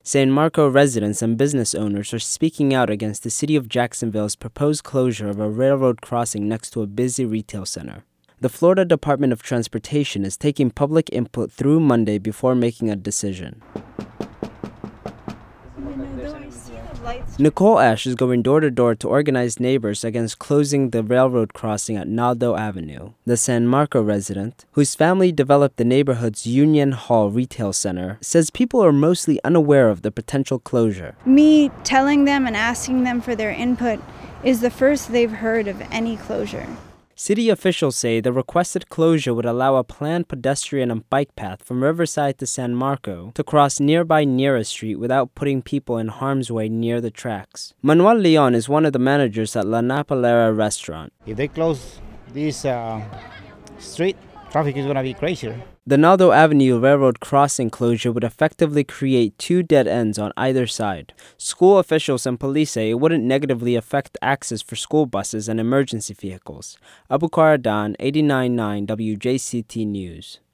San Marco residents and business owners are speaking out against the city of Jacksonville's proposed closure of a railroad crossing next to a busy retail center. The Florida Department of Transportation is taking public input through Monday before making a decision. Nicole Ash is going door to door to organize neighbors against closing the railroad crossing at Naldo Avenue. The San Marco resident, whose family developed the neighborhood's Union Hall retail center, says people are mostly unaware of the potential closure. Me telling them and asking them for their input is the first they've heard of any closure. City officials say the requested closure would allow a planned pedestrian and bike path from Riverside to San Marco to cross nearby Neera Street without putting people in harm's way near the tracks. Manuel Leon is one of the managers at La Napolera restaurant. If they close this street, traffic is going to be crazier. The Naldo Avenue railroad crossing closure would effectively create two dead ends on either side. School officials and police say it wouldn't negatively affect access for school buses and emergency vehicles. Abukar Adan, 89.9 WJCT News.